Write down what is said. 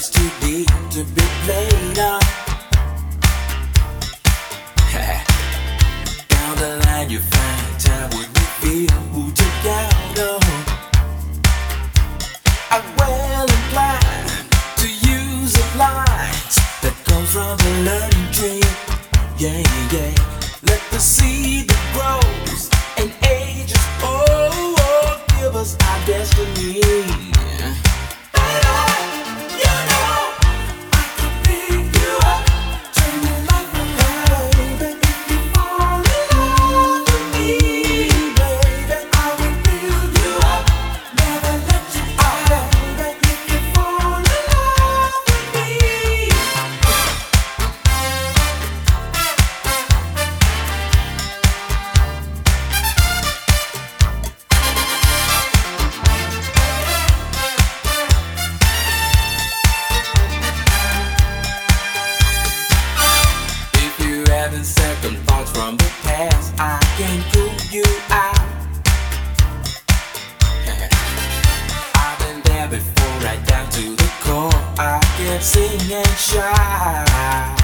is too deep to be played on. Down the line you find time would reveal who took out on. I'm well inclined to use a line that comes from the learning tree. Yeah, yeah. Let the seed that grows and ages, oh, give us our destiny. Second thoughts from the past, I can prove you out. I've been there before, right down to the core. I can sing and shout.